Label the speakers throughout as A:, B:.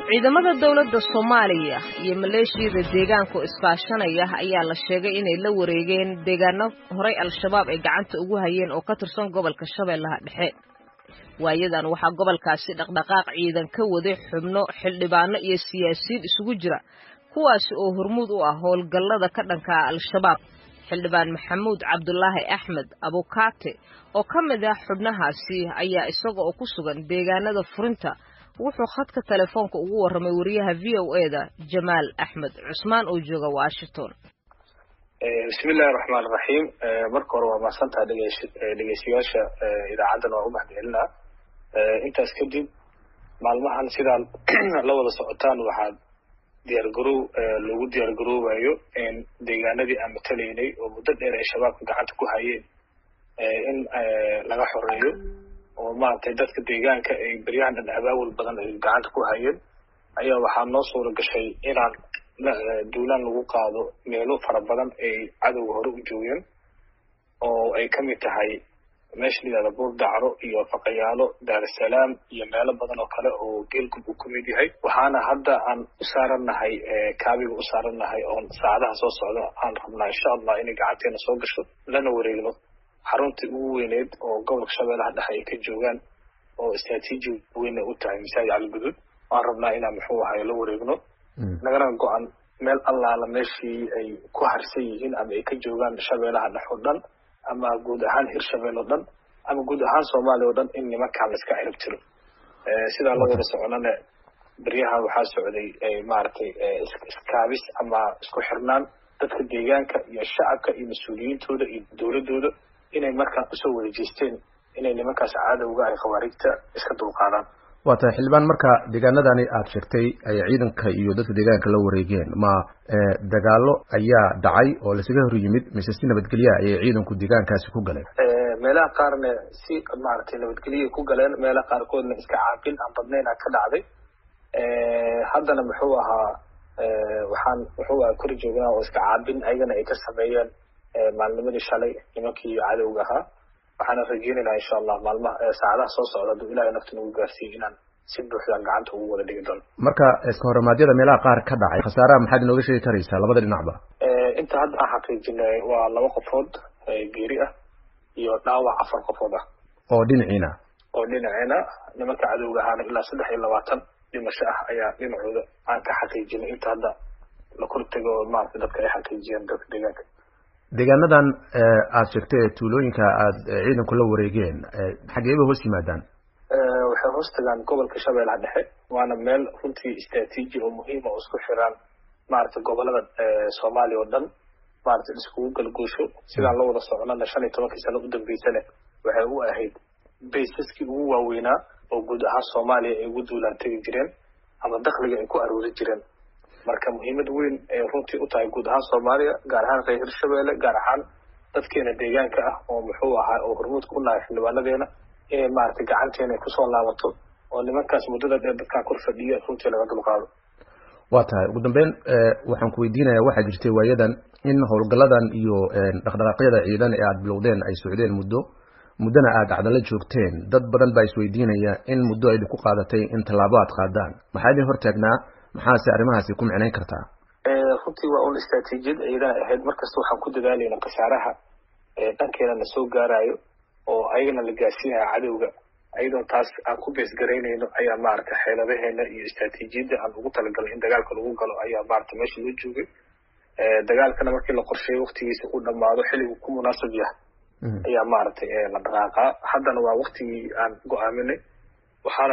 A: ciidamada dawladda Soomaaliya iyo maleeshiyada deegaanka iskaashanaya ayaa la sheegay inay la wareegeen deegaano horay al-shabaab ay gacanta ugu hayeen oo ka tirsan gobolka Shabeellaha Dhexe. waayadan waxaa gobolkaasi dhaqdhaqaaq ciidan ka waday xubno xildhibaano iyo siyaasiyiin isugu jira kuwaas oo hormuud u ah howlgallada ka dhanka al-shabaab. xildhibaan Maxamuud Cabdullaahi Axmed Abukaate oo ka mid ah xubnahaasi ayaa isaga oo ku sugan deegaanada furinta wuxuu khadka telefoonka ugu warramay wariyaha VOA-da Jamaal Axmed Cusmaan oo jooga Washington.
B: Bismillahir Rahmanir Rahim. Marka hore waa maasantaa dhageysiyaasha idaacaddan waa u mahadcelinaa. Intaas kadib maalmahan sidaan la wada socotaan waxaa lagu diyaargaroobayo in deegaanadii aan matalaynay oo muddo dheer ay shabaabka gacanta ku hayeen in laga xoreeyo oo maaragtay dadka deegaanka ay baryahan dhan abaabul badan ay gacanta ku hayeen ayaa waxaa noo suura gashay inaan duulaan lagu qaado meelo fara badan ay cadowga hore u joogeen oo ay ka mid tahay meesha la yidhahdo Buurdacro iyo Faqayaalo, Daarusalaam iyo meelo badan oo kale oo geelgub uu ka mid yahay. waxaana hadda aan u saarannahay kaabiga u saarannahay oo saacadaha soo socda aan rabnaa insha Allah inay gacanteena soo gasho lana wareegno xaruntii ugu weyneed oo gobolka Shabeellaha Dhexe ay ka joogaan oo istiraatiiji weyn u tahay Masaajid Cali Guduud. waan rabnaa inaan la wareegno nagana go'an meel allaala meeshii ay ku harsan yihiin ama ay ka joogaan Shabeellaha Dhexe oo dhan ama guud ahaan Hirshabeelle oo dhan ama guud ahaan Soomaaliya oo dhan in nimankaan la iska cirib tiro. sidaa la wada soconana baryahan waxaa socday maaragtay iskaabis ama isku xirnaan dadka deegaanka iyo shacabka iyo mas'uuliyiintooda iyo dawladooda inay markaan usoo wada jeesteen inay nimankaas cadowga ay khawaarijta iska dulqaadaan.
C: waa tahay xildhibaan, marka deegaanadani aad sheegtay ay ciidanka iyo dadka deegaanka la wareegeen ma dagaalo ayaa dhacay oo lasaga hor yimid mise si nabadgelyo ayay ciidanku deegaankaasi ku galeen?
B: meelaha qaarna si maaragtay nabadgelyo ku galeen, meelaha qaarkoodna iska caabin aan badnayn ka dhacday. haddana waxaan kor joognaa oo iska caabin ayagana ay ka sameeyeen maalnimadii shalay nimankii cadowga ahaa. waxaana rajeynaynaa insha Allah maalmaha saacadaha soo socda hadduu Ilaahay nafta nagu gaarsiiyo inaan si buuxda gacanta ugu wada dhigi doono.
C: marka iska hormaadyada meelaha qaar ka dhacay khasaaraha maxaad inooga sheegi karaysaa labada dhinacba?
B: inta hadda aan xaqiijinay waa 2 qofood geeri ah iyo dhaawac 4 qofood ah
C: oo dhinaciina
B: nimanka cadowga ahaana ilaa 23 dhimasho ah ayaa dhinacooda aan ka xaqiijinay inta hadda la kor tago maaragtay dadka ay xaqiijiyeen dadka deegaanka.
C: deegaanadan aad sheegtay tuulooyinka aad ciidanku la wareegeen xageeba hoos yimaadaan?
B: waxay hoos tagaan gobolka Shabeellaha Dhexe, waana meel runtii istiraatiiji oo muhiim ah oo isku xiran maaragtay gobolada Soomaaliya oo dhan maaragtay iskugu galgoosho. sidaan la wada soconana 15 sano u dambeysana waxay u ahayd baysaskii ugu waaweynaa oo guud ahaan Soomaaliya ay ugu duulaan tagi jireen ama dakhliga ay ku aruuri jireen. marka muhiimad weyn ay runtii u tahay guud ahaan Soomaaliya, gaar ahaan reer Hirshabeelle, gaar ahaan dadkeena deegaanka ah oo oo hormuud ku nahay xildhibaanadeena inay maaragtay gacanteena ku soo laabato oo nimankaas muddada dheer dadka kor fadhiya runtii laga dulqaado.
C: waa tahay ugu dambeyn waxaan ku weydiinayaa waxaa jirtay waayadan in howlgalladan iyo dhaqdhaqaaqyada ciidan ee aad bilowdeen ay socdeen muddana aad cadala joogteen. dad badan baa isweydiinaya in muddo ay ku qaadatay in tallaabo aad qaadaan. maxaa idin hortaagnaa? maxaase arrimahaasi ku micnayn kartaa?
B: runtii waa un istiraatiijiyad ciidan ahayd. markasta waxaan ku dadaalayna khasaaraha dhankeena na soo gaarayo oo ayagana la gaarsiinayo cadowga. ayadoo taas aan ku beesgaraynayno ayaa maaragtay xeeladaheena iyo istiraatiijiyadda aan ugu talagalay in dagaalka lagu galo ayaa maaragtay meesha loo joogay. dagaalkana markii la qorsheeyo waqtigiisa uu dhamaado xilligu ku munaasab yahay ayaa maaragtay la dhaqaaqaa. haddana waa waqtigii aan go'aaminay. waxaana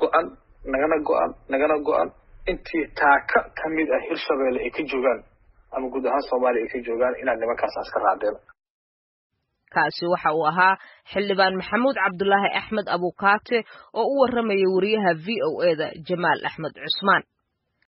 B: nagana go'an intii taaka ka mid ah Hirshabeelle ay ka joogaan ama guud ahaan Soomaaliya ay ka joogaan inaan nimankaas iska raacdeen.
A: kaasi waxa uu ahaa xildhibaan Maxamuud Cabdullaahi Axmed Abukaate oo u warramaya wariyaha VOA-da Jamaal Axmed Cusmaan.